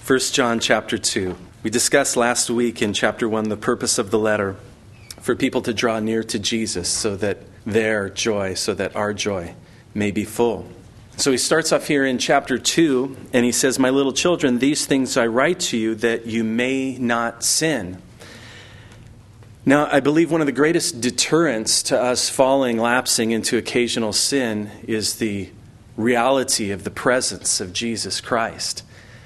1 John chapter 2. We discussed last week in chapter 1 the purpose of the letter for people to draw near to Jesus so that their joy, so that our joy may be full. So he starts off here in chapter 2 and he says, "My little children, these things I write to you that you may not sin." Now, I believe one of the greatest deterrents to us lapsing into occasional sin is the reality of the presence of Jesus Christ.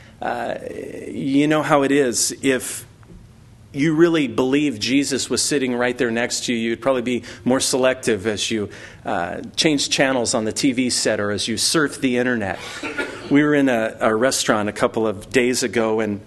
You know how it is. If you really believe Jesus was sitting right there next to you, you'd probably be more selective as you change channels on the TV set or as you surf the internet. We were in a restaurant a couple of days ago, and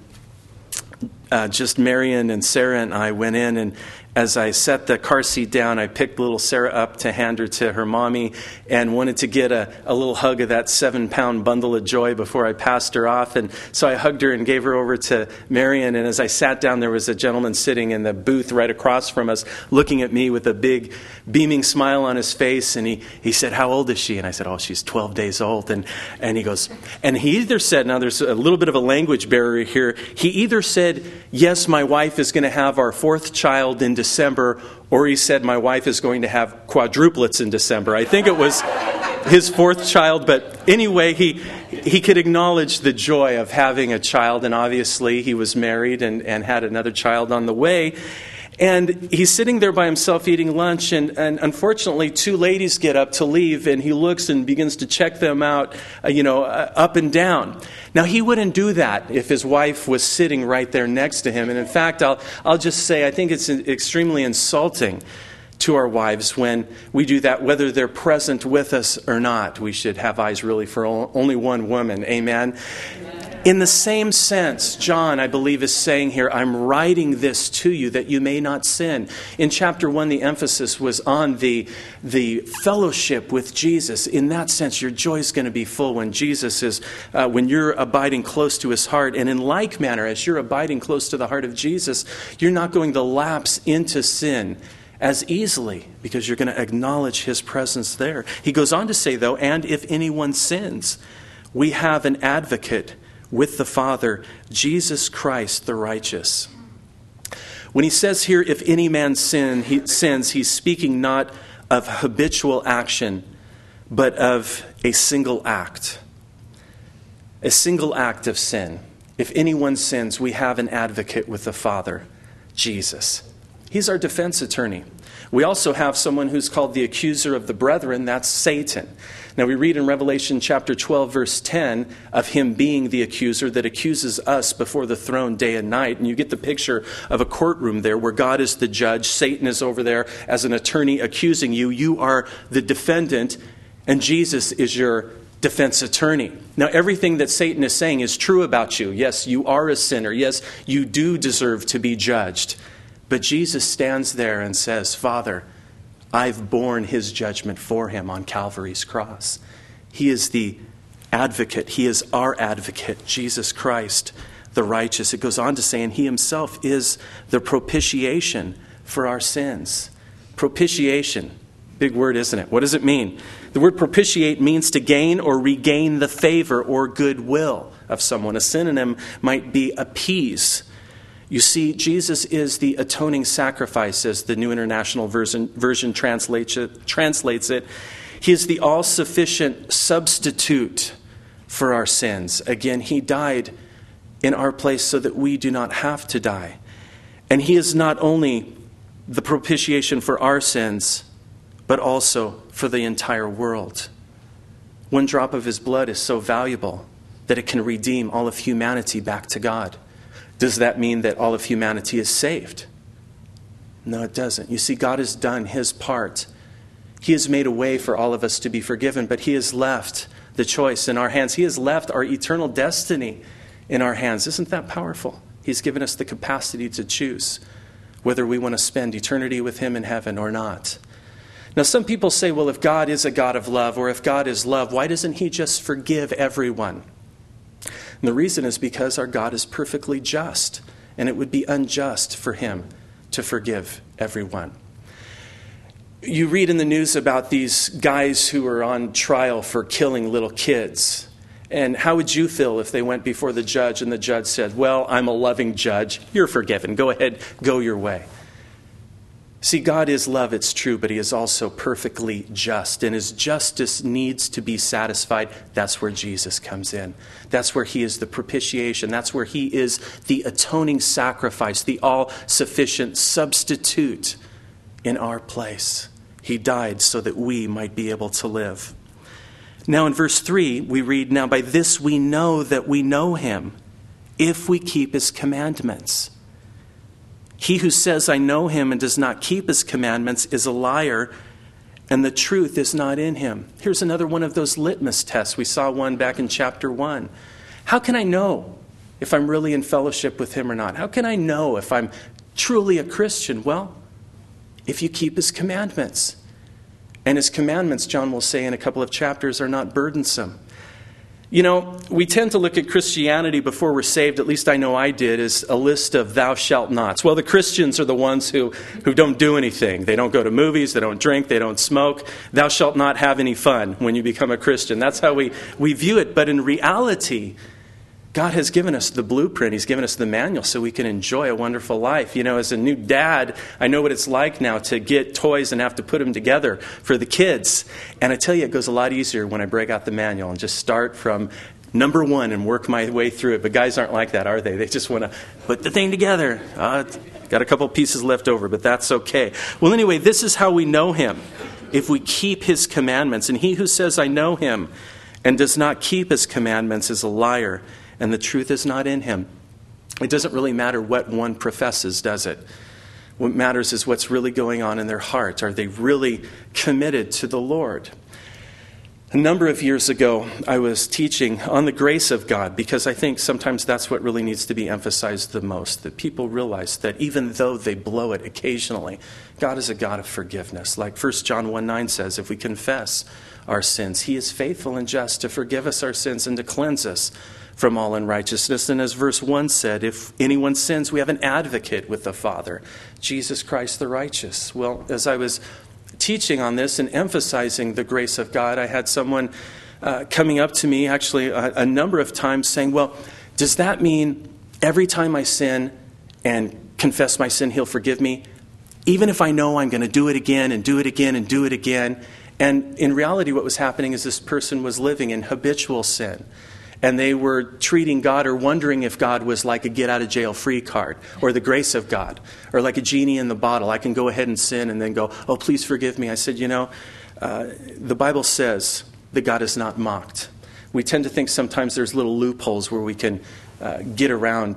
just Marion and Sarah and I went in, and as I set the car seat down, I picked little Sarah up to hand her to her mommy and wanted to get a little hug of that 7-pound bundle of joy before I passed her off. And so I hugged her and gave her over to Marion. And as I sat down, there was a gentleman sitting in the booth right across from us looking at me with a big beaming smile on his face. And he said, "How old is she?" And I said, "Oh, she's 12 days old. And he goes, and he either said, now there's a little bit of a language barrier here. He either said, "Yes, my wife is going to have our 4th child in December," or he said, "My wife is going to have quadruplets in December." I think it was his 4th child, but anyway, he could acknowledge the joy of having a child, and obviously he was married and had another child on the way. And he's sitting there by himself eating lunch, and unfortunately 2 ladies get up to leave, and he looks and begins to check them out, up and down. Now, he wouldn't do that if his wife was sitting right there next to him. And in fact, I'll just say I think it's extremely insulting to our wives when we do that, whether they're present with us or not. We should have eyes really for only one woman. Amen? In the same sense, John, I believe, is saying here, "I'm writing this to you that you may not sin." In chapter 1, the emphasis was on the fellowship with Jesus. In that sense, your joy is going to be full when Jesus is, when you're abiding close to his heart. And in like manner, as you're abiding close to the heart of Jesus, you're not going to lapse into sin as easily because you're going to acknowledge his presence there. He goes on to say, though, "And if anyone sins, we have an advocate with the Father, Jesus Christ the righteous." When he says here, "if any man sins," he's speaking not of habitual action, but of a single act. A single act of sin. If anyone sins, we have an advocate with the Father, Jesus. He's our defense attorney. We also have someone who's called the accuser of the brethren. That's Satan. Now, we read in Revelation chapter 12, verse 10, of him being the accuser that accuses us before the throne day and night. And you get the picture of a courtroom there where God is the judge. Satan is over there as an attorney accusing you. You are the defendant, and Jesus is your defense attorney. Now, everything that Satan is saying is true about you. Yes, you are a sinner. Yes, you do deserve to be judged. But Jesus stands there and says, "Father, I've borne his judgment for him on Calvary's cross." He is the advocate. He is our advocate, Jesus Christ, the righteous. It goes on to say, and he himself is the propitiation for our sins. Propitiation. Big word, isn't it? What does it mean? The word propitiate means to gain or regain the favor or goodwill of someone. A synonym might be appease. You see, Jesus is the atoning sacrifice, as the New International Version translates it. He is the all-sufficient substitute for our sins. Again, he died in our place so that we do not have to die. And he is not only the propitiation for our sins, but also for the entire world. One drop of his blood is so valuable that it can redeem all of humanity back to God. Does that mean that all of humanity is saved? No, it doesn't. You see, God has done his part. He has made a way for all of us to be forgiven, but he has left the choice in our hands. He has left our eternal destiny in our hands. Isn't that powerful? He's given us the capacity to choose whether we want to spend eternity with him in heaven or not. Now, some people say, well, if God is a God of love, or if God is love, why doesn't he just forgive everyone? And the reason is because our God is perfectly just, and it would be unjust for him to forgive everyone. You read in the news about these guys who are on trial for killing little kids. And how would you feel if they went before the judge and the judge said, well, I'm a loving judge. You're forgiven. Go ahead. Go your way. See, God is love, it's true, but he is also perfectly just. And his justice needs to be satisfied. That's where Jesus comes in. That's where he is the propitiation. That's where he is the atoning sacrifice, the all-sufficient substitute in our place. He died so that we might be able to live. Now in verse 3, we read, now by this we know that we know him, if we keep his commandments. He who says, I know him and does not keep his commandments is a liar, and the truth is not in him. Here's another one of those litmus tests. We saw one back in chapter 1. How can I know if I'm really in fellowship with him or not? How can I know if I'm truly a Christian? Well, if you keep his commandments. And his commandments, John will say in a couple of chapters, are not burdensome. You know, we tend to look at Christianity before we're saved, at least I know I did, as a list of thou shalt nots. Well, the Christians are the ones who don't do anything. They don't go to movies, they don't drink, they don't smoke. Thou shalt not have any fun when you become a Christian. That's how we view it. But in reality, God has given us the blueprint. He's given us the manual so we can enjoy a wonderful life. You know, as a new dad, I know what it's like now to get toys and have to put them together for the kids. And I tell you, it goes a lot easier when I break out the manual and just start from number 1 and work my way through it. But guys aren't like that, are they? They just want to put the thing together. Got a couple pieces left over, but that's okay. Well, anyway, this is how we know him, if we keep his commandments. And he who says, I know him, and does not keep his commandments is a liar, and the truth is not in him. It doesn't really matter what one professes, does it? What matters is what's really going on in their heart. Are they really committed to the Lord? A number of years ago, I was teaching on the grace of God, because I think sometimes that's what really needs to be emphasized the most, that people realize that even though they blow it occasionally, God is a God of forgiveness. Like 1 John 1:9 says, if we confess our sins, he is faithful and just to forgive us our sins and to cleanse us from all unrighteousness. And as verse 1 said, if anyone sins, we have an advocate with the Father, Jesus Christ the righteous. Well, as I was teaching on this and emphasizing the grace of God, I had someone coming up to me actually a number of times saying, well, does that mean every time I sin and confess my sin, he'll forgive me? Even if I know I'm going to do it again and do it again and do it again? And in reality, what was happening is this person was living in habitual sin. And they were treating God or wondering if God was like a get-out-of-jail-free card or the grace of God or like a genie in the bottle. I can go ahead and sin and then go, oh, please forgive me. I said, the Bible says that God is not mocked. We tend to think sometimes there's little loopholes where we can get around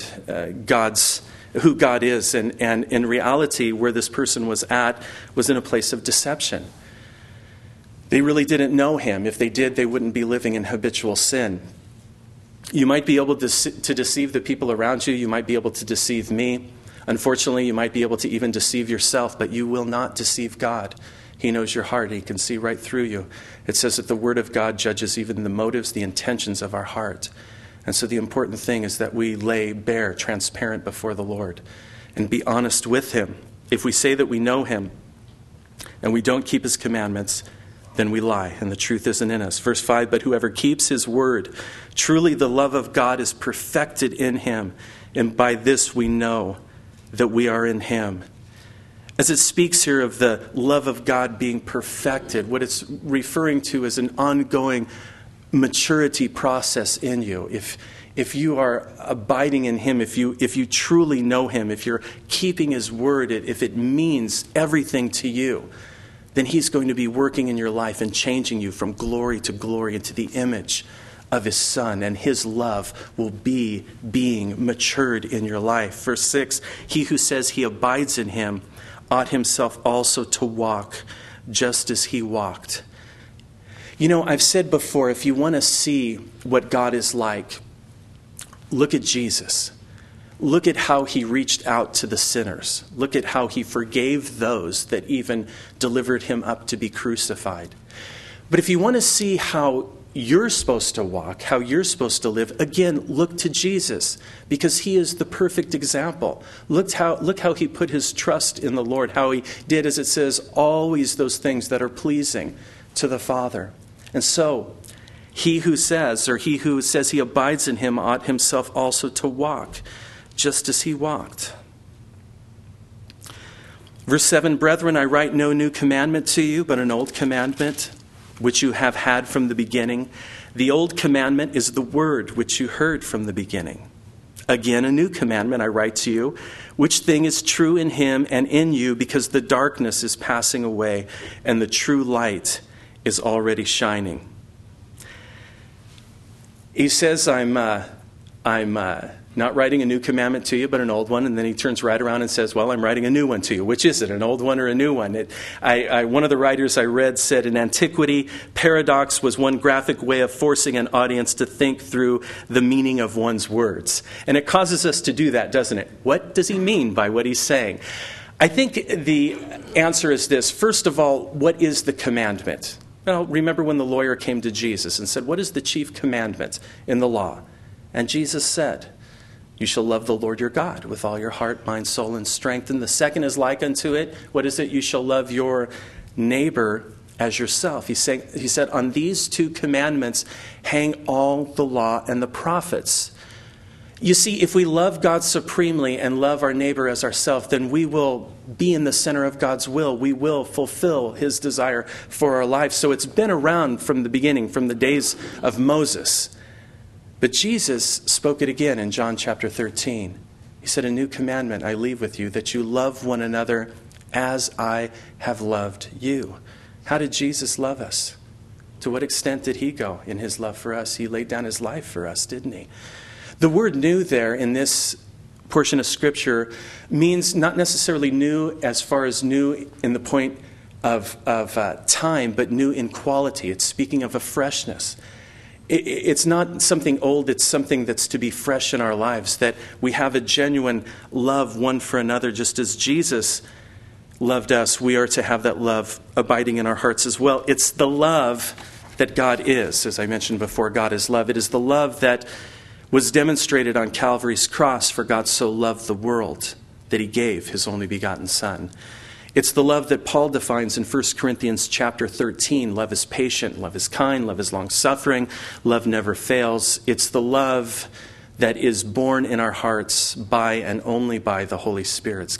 who God is. And in reality, where this person was at was in a place of deception. They really didn't know him. If they did, they wouldn't be living in habitual sin. You might be able to deceive the people around you. You might be able to deceive me. Unfortunately, you might be able to even deceive yourself, but you will not deceive God. He knows your heart. He can see right through you. It says that the Word of God judges even the motives, the intentions of our heart. And so the important thing is that we lay bare, transparent before the Lord and be honest with him. If we say that we know him and we don't keep his commandments, then we lie, and the truth isn't in us. Verse 5, but whoever keeps his word, truly the love of God is perfected in him, and by this we know that we are in him. As it speaks here of the love of God being perfected, what it's referring to is an ongoing maturity process in you. If you are abiding in him, if you truly know him, if you're keeping his word, if it means everything to you, then he's going to be working in your life and changing you from glory to glory into the image of his Son, and his love will be being matured in your life. Verse 6, he who says he abides in him ought himself also to walk just as he walked. You know, I've said before, if you want to see what God is like, look at Jesus. Look at how he reached out to the sinners. Look at how he forgave those that even delivered him up to be crucified. But if you want to see how you're supposed to walk, how you're supposed to live, again, look to Jesus, because he is the perfect example. Look how he put his trust in the Lord, how he did, as it says, always those things that are pleasing to the Father. And so, He who says he abides in him ought himself also to walk, just as he walked. Verse 7, brethren, I write no new commandment to you, but an old commandment, which you have had from the beginning. The old commandment is the word which you heard from the beginning. Again, a new commandment I write to you, which thing is true in him and in you, because the darkness is passing away and the true light is already shining. He says, I'm not writing a new commandment to you, but an old one. And then he turns right around and says, well, I'm writing a new one to you. Which is it, an old one or a new one? One of the writers I read said, in antiquity, paradox was one graphic way of forcing an audience to think through the meaning of one's words. And it causes us to do that, doesn't it? What does he mean by what he's saying? I think the answer is this. First of all, what is the commandment? Well, remember when the lawyer came to Jesus and said, what is the chief commandment in the law? And Jesus said, you shall love the Lord your God with all your heart, mind, soul, and strength. And the second is like unto it. What is it? You shall love your neighbor as yourself. He said, on these two commandments hang all the law and the prophets. You see, if we love God supremely and love our neighbor as ourselves, then we will be in the center of God's will. We will fulfill his desire for our life. So it's been around from the beginning, from the days of Moses. But Jesus spoke it again in John chapter 13. He said, a new commandment I leave with you, that you love one another as I have loved you. How did Jesus love us? To what extent did he go in his love for us? He laid down his life for us, didn't he? The word new there in this portion of Scripture means not necessarily new as far as new in the point of time, but new in quality. It's speaking of a freshness. It's not something old, it's something that's to be fresh in our lives, that we have a genuine love one for another. Just as Jesus loved us, we are to have that love abiding in our hearts as well. It's the love that God is. As I mentioned before, God is love. It is the love that was demonstrated on Calvary's cross, for God so loved the world that he gave his only begotten Son. It's the love that Paul defines in 1 Corinthians chapter 13. Love is patient, love is kind, love is long-suffering, love never fails. It's the love that is born in our hearts by and only by the Holy Spirit,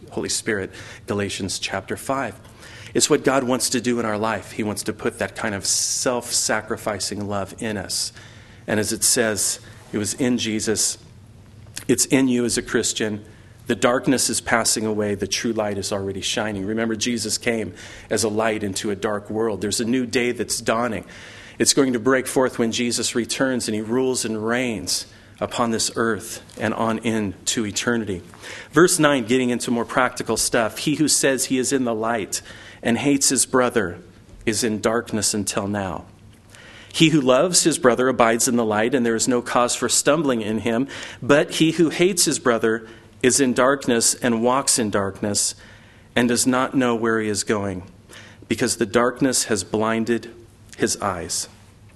Galatians chapter 5. It's what God wants to do in our life. He wants to put that kind of self-sacrificing love in us. And as it says, it was in Jesus. It's in you as a Christian. The darkness is passing away. The true light is already shining. Remember, Jesus came as a light into a dark world. There's a new day that's dawning. It's going to break forth when Jesus returns and he rules and reigns upon this earth and on into eternity. Verse 9, getting into more practical stuff. He who says he is in the light and hates his brother is in darkness until now. He who loves his brother abides in the light, and there is no cause for stumbling in him. But he who hates his brother is in darkness and walks in darkness and does not know where he is going, because the darkness has blinded his eyes.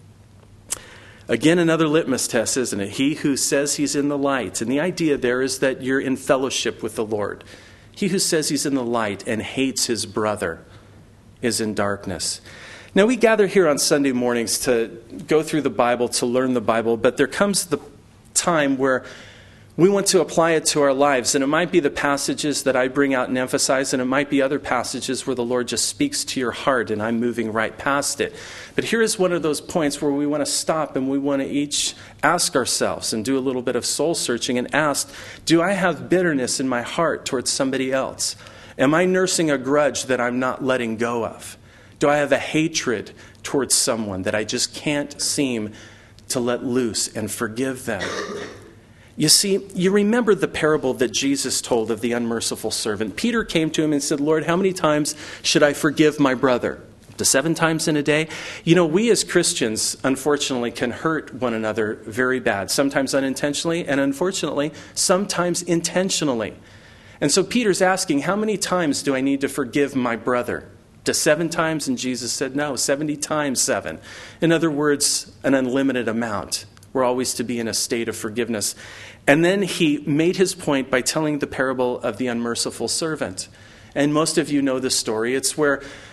Again, another litmus test, isn't it? He who says he's in the light. And the idea there is that you're in fellowship with the Lord. He who says he's in the light and hates his brother is in darkness. Now, we gather here on Sunday mornings to go through the Bible, to learn the Bible, but there comes the time where we want to apply it to our lives. And it might be the passages that I bring out and emphasize, and it might be other passages where the Lord just speaks to your heart and I'm moving right past it. But here is one of those points where we want to stop and we want to each ask ourselves and do a little bit of soul searching and ask, do I have bitterness in my heart towards somebody else? Am I nursing a grudge that I'm not letting go of? Do I have a hatred towards someone that I just can't seem to let loose and forgive them? You see, you remember the parable that Jesus told of the unmerciful servant. Peter came to him and said, Lord, how many times should I forgive my brother? Up to 7 times in a day? You know, we as Christians, unfortunately, can hurt one another very bad. Sometimes unintentionally, and unfortunately, sometimes intentionally. And so Peter's asking, how many times do I need to forgive my brother? To 7 times? And Jesus said, no, 70 times 7. In other words, an unlimited amount. We're always to be in a state of forgiveness. And then he made his point by telling the parable of the unmerciful servant. And most of you know the story. It's where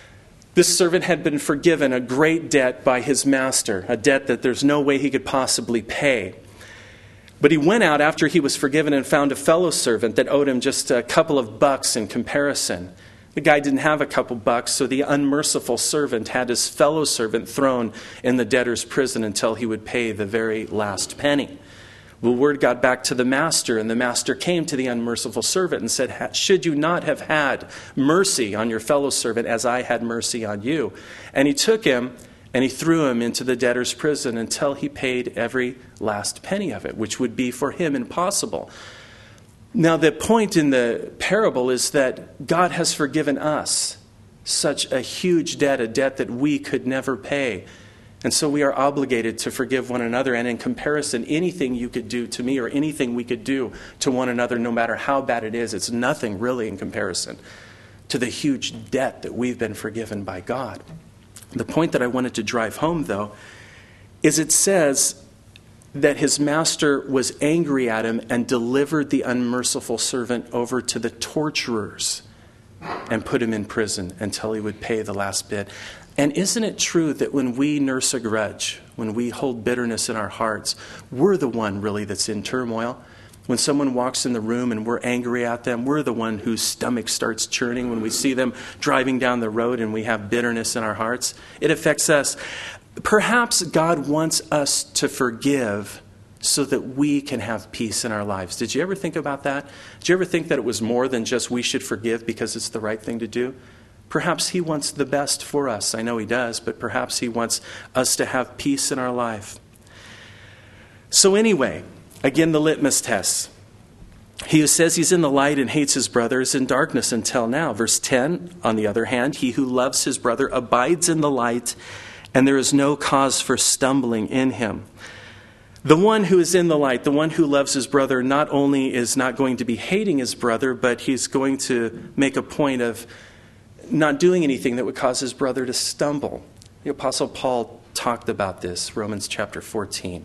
This servant had been forgiven a great debt by his master, a debt that there's no way he could possibly pay. But he went out after he was forgiven and found a fellow servant that owed him just a couple of bucks in comparison. The guy didn't have a couple bucks, so the unmerciful servant had his fellow servant thrown in the debtor's prison until he would pay the very last penny. Well, word got back to the master, and the master came to the unmerciful servant and said, "Should you not have had mercy on your fellow servant as I had mercy on you?" And he took him and he threw him into the debtor's prison until he paid every last penny of it, which would be for him impossible. Now, the point in the parable is that God has forgiven us such a huge debt, a debt that we could never pay. And so we are obligated to forgive one another. And in comparison, anything you could do to me or anything we could do to one another, no matter how bad it is, it's nothing really in comparison to the huge debt that we've been forgiven by God. The point that I wanted to drive home, though, is it says that his master was angry at him and delivered the unmerciful servant over to the torturers and put him in prison until he would pay the last bit. And isn't it true that when we nurse a grudge, when we hold bitterness in our hearts, we're the one really that's in turmoil? When someone walks in the room and we're angry at them, we're the one whose stomach starts churning. When we see them driving down the road and we have bitterness in our hearts, it affects us. Perhaps God wants us to forgive so that we can have peace in our lives. Did you ever think about that? Did you ever think that it was more than just we should forgive because it's the right thing to do? Perhaps he wants the best for us. I know he does, but perhaps he wants us to have peace in our life. So anyway, again, the litmus test. He who says he's in the light and hates his brother is in darkness until now. Verse 10, on the other hand, he who loves his brother abides in the light, and there is no cause for stumbling in him. The one who is in the light, the one who loves his brother, not only is not going to be hating his brother, but he's going to make a point of not doing anything that would cause his brother to stumble. The Apostle Paul talked about this, Romans chapter 14.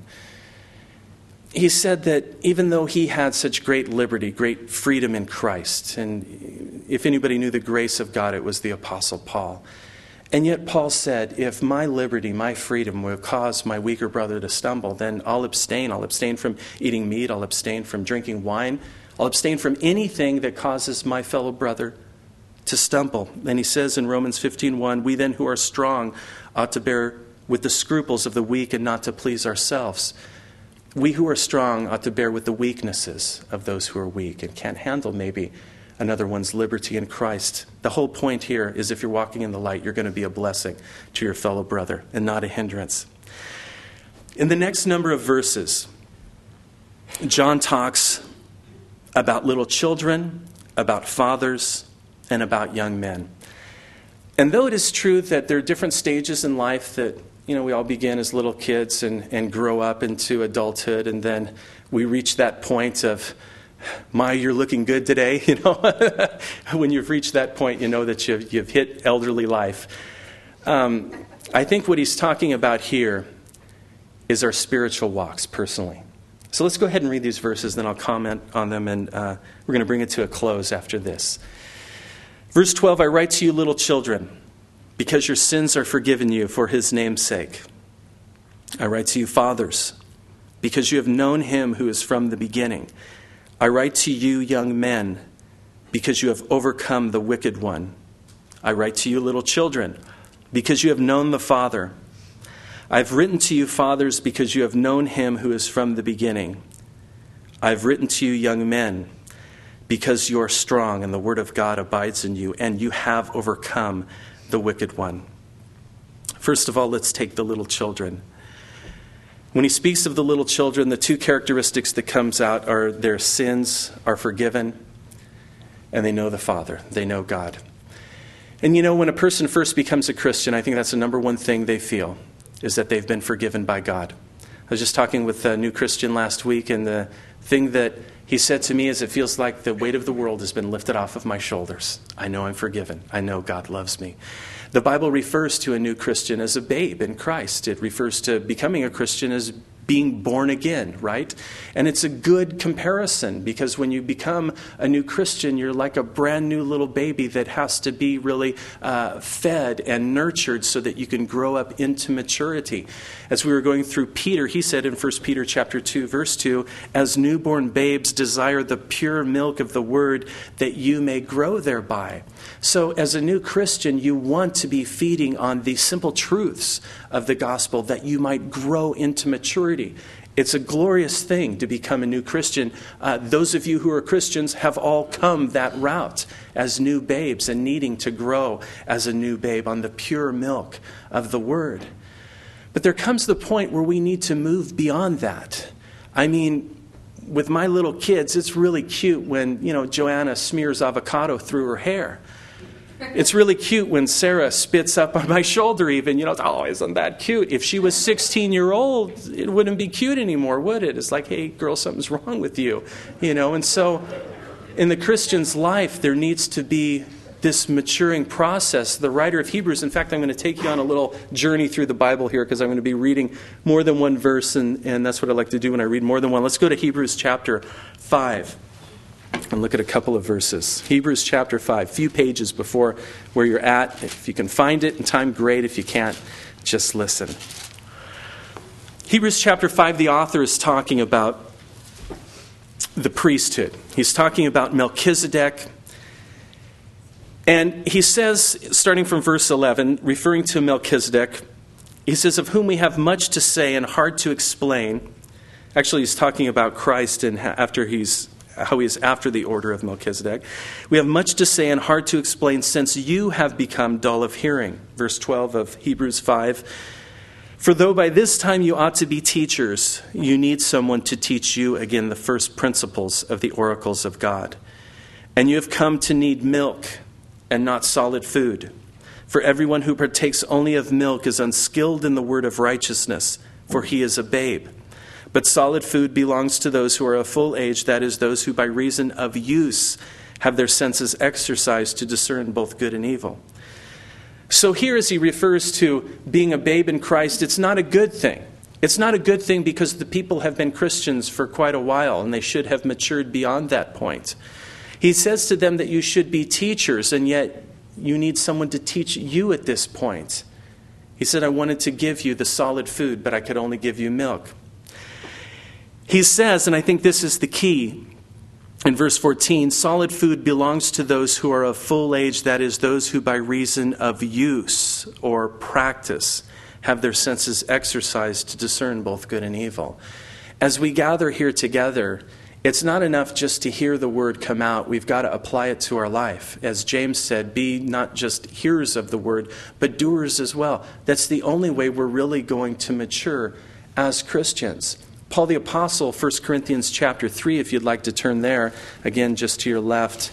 He said that even though he had such great liberty, great freedom in Christ, and if anybody knew the grace of God, it was the Apostle Paul. And yet Paul said, if my liberty, my freedom will cause my weaker brother to stumble, then I'll abstain. I'll abstain from eating meat. I'll abstain from drinking wine. I'll abstain from anything that causes my fellow brother to stumble. And he says in Romans 15:1, we then who are strong ought to bear with the scruples of the weak and not to please ourselves. We who are strong ought to bear with the weaknesses of those who are weak and can't handle maybe another one's liberty in Christ. The whole point here is if you're walking in the light, you're going to be a blessing to your fellow brother and not a hindrance. In the next number of verses, John talks about little children, about fathers, and about young men. And though it is true that there are different stages in life that, we all begin as little kids and grow up into adulthood, and then we reach that point of, "My, you're looking good today." When you've reached that point, you know that you've hit elderly life. I think what he's talking about here is our spiritual walks, personally. So let's go ahead and read these verses, then I'll comment on them, and we're going to bring it to a close after this. Verse 12, I write to you, little children, because your sins are forgiven you for his name's sake. I write to you, fathers, because you have known him who is from the beginning. I write to you, young men, because you have overcome the wicked one. I write to you, little children, because you have known the Father. I've written to you, fathers, because you have known him who is from the beginning. I've written to you, young men, because you are strong and the word of God abides in you, and you have overcome the wicked one. First of all, let's take the little children. When he speaks of the little children, the two characteristics that comes out are their sins are forgiven and they know the Father. They know God. And when a person first becomes a Christian, I think that's the number one thing they feel, is that they've been forgiven by God. I was just talking with a new Christian last week, and the thing that he said to me is, it feels like the weight of the world has been lifted off of my shoulders. I know I'm forgiven. I know God loves me. The Bible refers to a new Christian as a babe in Christ. It refers to becoming a Christian as being born again, right? And it's a good comparison because when you become a new Christian, you're like a brand new little baby that has to be really fed and nurtured so that you can grow up into maturity. As we were going through Peter, he said in 1 Peter chapter 2, verse 2, as newborn babes desire the pure milk of the word that you may grow thereby. So as a new Christian, you want to be feeding on the simple truths of the gospel that you might grow into maturity. It's a glorious thing to become a new Christian. Those of you who are Christians have all come that route as new babes and needing to grow as a new babe on the pure milk of the word. But there comes the point where we need to move beyond that. I mean, with my little kids, it's really cute when, Joanna smears avocado through her hair. It's really cute when Sarah spits up on my shoulder even. Isn't that cute? If she was 16-year-old, it wouldn't be cute anymore, would it? It's like, hey, girl, something's wrong with you. And so in the Christian's life, there needs to be this maturing process. The writer of Hebrews, in fact, I'm going to take you on a little journey through the Bible here because I'm going to be reading more than one verse, and that's what I like to do when I read more than one. Let's go to Hebrews chapter 5. And look at a couple of verses. Hebrews chapter 5, few pages before where you're at. If you can find it in time, great. If you can't, just listen. Hebrews chapter 5, the author is talking about the priesthood. He's talking about Melchizedek. And he says, starting from verse 11, referring to Melchizedek, he says, of whom we have much to say and hard to explain. Actually, he's talking about Christ and how he is after the order of Melchizedek. We have much to say and hard to explain since you have become dull of hearing. Verse 12 of Hebrews 5. For though by this time you ought to be teachers, you need someone to teach you again the first principles of the oracles of God. And you have come to need milk and not solid food. For everyone who partakes only of milk is unskilled in the word of righteousness, for he is a babe. But solid food belongs to those who are of full age, that is, those who by reason of use have their senses exercised to discern both good and evil. So here as he refers to being a babe in Christ, it's not a good thing. It's not a good thing because the people have been Christians for quite a while and they should have matured beyond that point. He says to them that you should be teachers, and yet you need someone to teach you at this point. He said, I wanted to give you the solid food, but I could only give you milk. He says, and I think this is the key, in verse 14, solid food belongs to those who are of full age, that is, those who by reason of use or practice have their senses exercised to discern both good and evil. As we gather here together, it's not enough just to hear the word come out. We've got to apply it to our life. As James said, be not just hearers of the word, but doers as well. That's the only way we're really going to mature as Christians. Paul the Apostle, 1 Corinthians chapter 3, if you'd like to turn there, again, just to your left,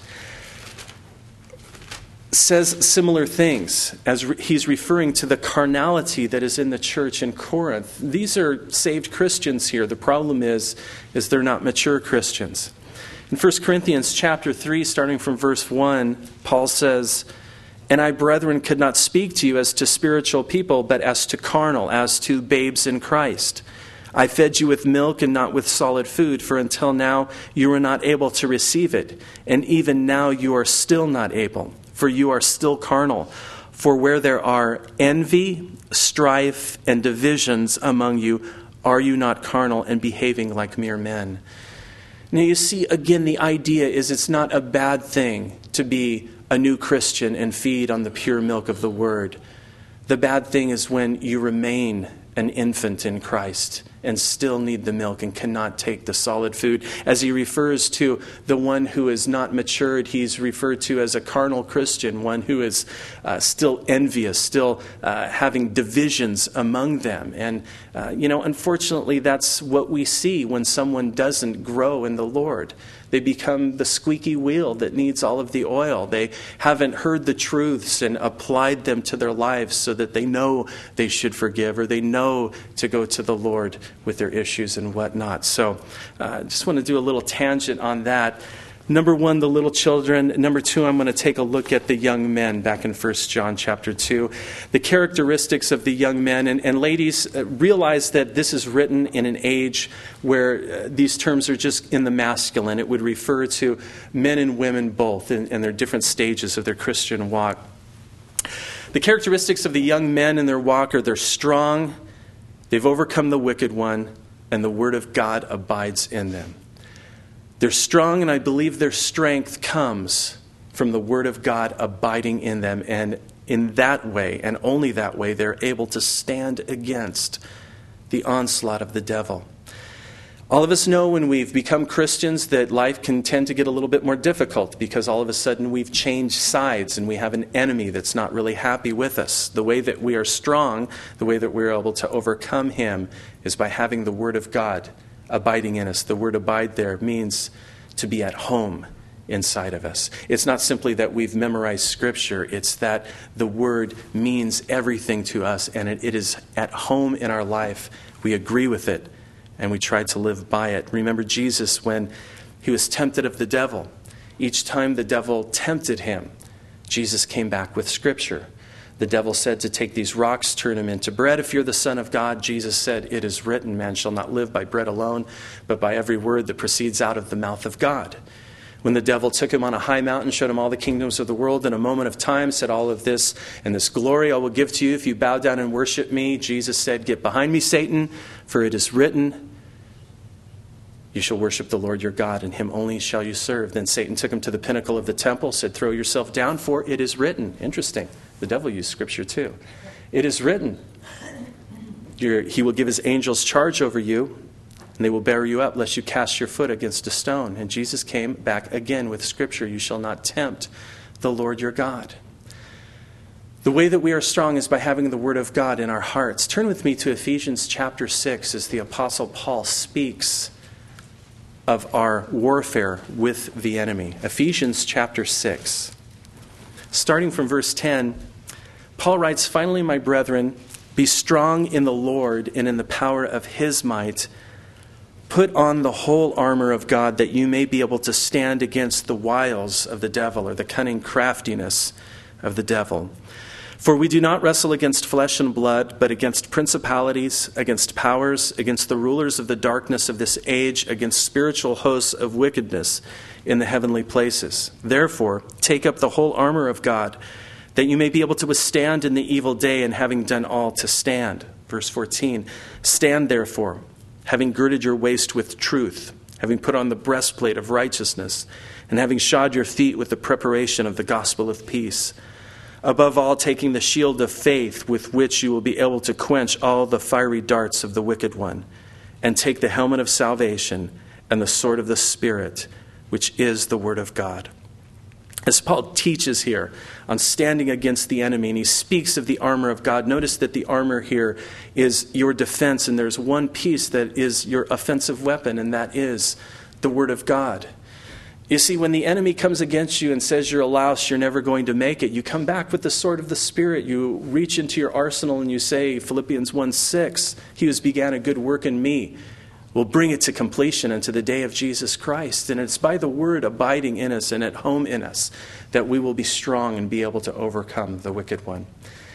says similar things as he's referring to the carnality that is in the church in Corinth. These are saved Christians here. The problem is they're not mature Christians. In 1 Corinthians chapter 3, starting from verse 1, Paul says, and I, brethren, could not speak to you as to spiritual people, but as to carnal, as to babes in Christ. I fed you with milk and not with solid food, for until now you were not able to receive it, and even now you are still not able, for you are still carnal. For where there are envy, strife, and divisions among you, are you not carnal and behaving like mere men? Now you see, again, the idea is it's not a bad thing to be a new Christian and feed on the pure milk of the Word. The bad thing is when you remain an infant in Christ and still need the milk and cannot take the solid food. As he refers to the one who is not matured, he's referred to as a carnal Christian, one who is still envious, still having divisions among them. And, unfortunately, that's what we see when someone doesn't grow in the Lord. They become the squeaky wheel that needs all of the oil. They haven't heard the truths and applied them to their lives so that they know they should forgive or they know to go to the Lord with their issues and whatnot. So I just want to do a little tangent on that. Number one, the little children. Number two, I'm going to take a look at the young men back in 1 John chapter 2. The characteristics of the young men. And ladies, realize that this is written in an age where these terms are just in the masculine. It would refer to men and women both in their different stages of their Christian walk. The characteristics of the young men in their walk are they're strong, they've overcome the wicked one, and the word of God abides in them. They're strong, and I believe their strength comes from the word of God abiding in them. And in that way, and only that way, they're able to stand against the onslaught of the devil. All of us know when we've become Christians that life can tend to get a little bit more difficult because all of a sudden we've changed sides and we have an enemy that's not really happy with us. The way that we are strong, the way that we're able to overcome him is by having the word of God abiding in us. The word abide there means to be at home inside of us. It's not simply that we've memorized Scripture. It's that the word means everything to us and it is at home in our life. We agree with it and we try to live by it. Remember Jesus when he was tempted of the devil. Each time the devil tempted him, Jesus came back with Scripture. The devil said to take these rocks, turn them into bread. If you're the Son of God, Jesus said, it is written, man shall not live by bread alone, but by every word that proceeds out of the mouth of God. When the devil took him on a high mountain, showed him all the kingdoms of the world in a moment of time, said all of this and this glory I will give to you if you bow down and worship me. Jesus said, get behind me, Satan, for it is written, you shall worship the Lord your God, and him only shall you serve. Then Satan took him to the pinnacle of the temple, said, throw yourself down, for it is written. Interesting. The devil used Scripture too. It is written. He will give his angels charge over you, and they will bear you up, lest you cast your foot against a stone. And Jesus came back again with Scripture. You shall not tempt the Lord your God. The way that we are strong is by having the Word of God in our hearts. Turn with me to Ephesians chapter 6 as the Apostle Paul speaks of our warfare with the enemy. Ephesians chapter 6. Starting from verse 10, Paul writes, finally, my brethren, be strong in the Lord and in the power of his might. Put on the whole armor of God that you may be able to stand against the wiles of the devil, or the cunning craftiness of the devil. For we do not wrestle against flesh and blood, but against principalities, against powers, against the rulers of the darkness of this age, against spiritual hosts of wickedness in the heavenly places. Therefore, take up the whole armor of God, that you may be able to withstand in the evil day, and having done all, to stand. Verse 14, stand therefore, having girded your waist with truth, having put on the breastplate of righteousness, and having shod your feet with the preparation of the gospel of peace. Above all, taking the shield of faith with which you will be able to quench all the fiery darts of the wicked one, and take the helmet of salvation and the sword of the Spirit, which is the word of God. As Paul teaches here on standing against the enemy, and he speaks of the armor of God, notice that the armor here is your defense, and there's one piece that is your offensive weapon, and that is the word of God. You see, when the enemy comes against you and says you're a louse, you're never going to make it, you come back with the sword of the Spirit. You reach into your arsenal and you say, Philippians 1:6, he who began a good work in me will bring it to completion unto the day of Jesus Christ. And it's by the word abiding in us and at home in us that we will be strong and be able to overcome the wicked one.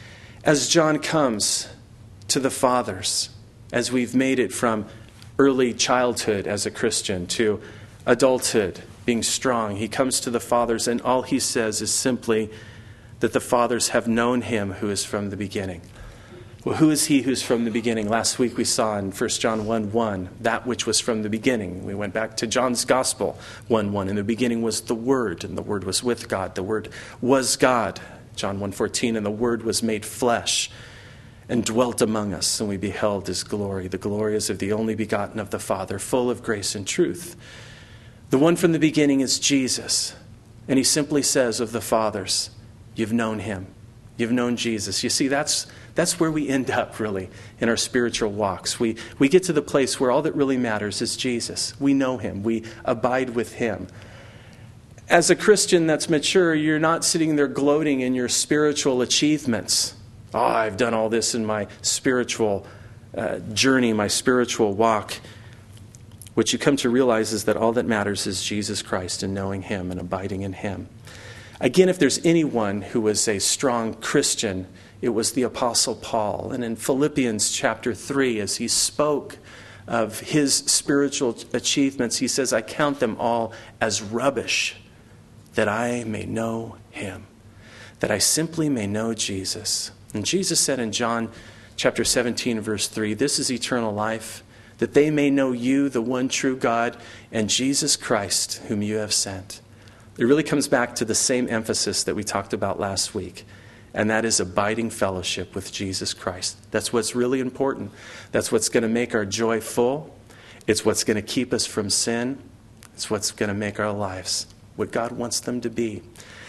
As John comes to the fathers, as we've made it from early childhood as a Christian to adulthood, being strong, he comes to the fathers, and all he says is simply that the fathers have known him who is from the beginning. Well, who is he who's from the beginning? Last week we saw in 1 John 1:1, that which was from the beginning. We went back to John's Gospel 1:1. In the beginning was the Word, and the Word was with God. The Word was God. John 1:14, and the Word was made flesh and dwelt among us, and we beheld his glory. The glory is of the only begotten of the Father, full of grace and truth. The one from the beginning is Jesus. And he simply says of the fathers, you've known him. You've known Jesus. You see, that's where we end up, really, in our spiritual walks. We get to the place where all that really matters is Jesus. We know him. We abide with him. As a Christian that's mature, you're not sitting there gloating in your spiritual achievements. Oh, I've done all this in my spiritual journey, my spiritual walk. what you come to realize is that all that matters is Jesus Christ and knowing him and abiding in him. Again, if there's anyone who was a strong Christian, it was the Apostle Paul. And in Philippians chapter 3, as he spoke of his spiritual achievements, he says, I count them all as rubbish, that I may know him, that I simply may know Jesus. And Jesus said in John chapter 17, verse 3, this is eternal life, that they may know you, the one true God, and Jesus Christ, whom you have sent. It really comes back to the same emphasis that we talked about last week, and that is abiding fellowship with Jesus Christ. That's what's really important. That's what's going to make our joy full. It's what's going to keep us from sin. It's what's going to make our lives what God wants them to be.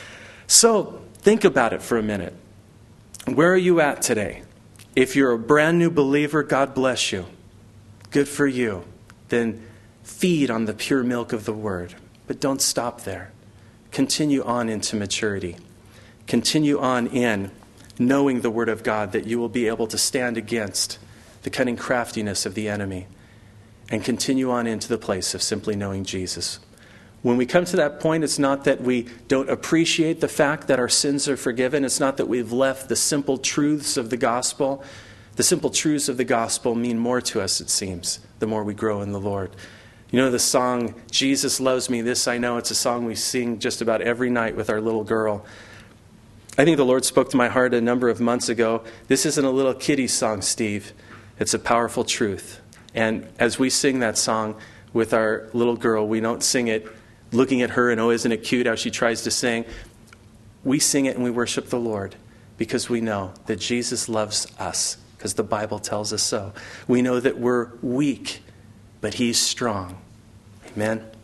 So, think about it for a minute. Where are you at today? If you're a brand new believer, God bless you. Good for you. Then feed on the pure milk of the Word. But don't stop there. Continue on into maturity. Continue on in knowing the Word of God, that you will be able to stand against the cunning craftiness of the enemy. And continue on into the place of simply knowing Jesus. When we come to that point, it's not that we don't appreciate the fact that our sins are forgiven. It's not that we've left the simple truths of the gospel. The simple truths of the gospel mean more to us, it seems, the more we grow in the Lord. You know the song, Jesus Loves Me, This I Know. It's a song we sing just about every night with our little girl. I think the Lord spoke to my heart a number of months ago. This isn't a little kiddie song, Steve. It's a powerful truth. And as we sing that song with our little girl, we don't sing it looking at her and, oh, isn't it cute how she tries to sing. We sing it and we worship the Lord because we know that Jesus loves us, because the Bible tells us so. We know that we're weak, but he's strong. Amen.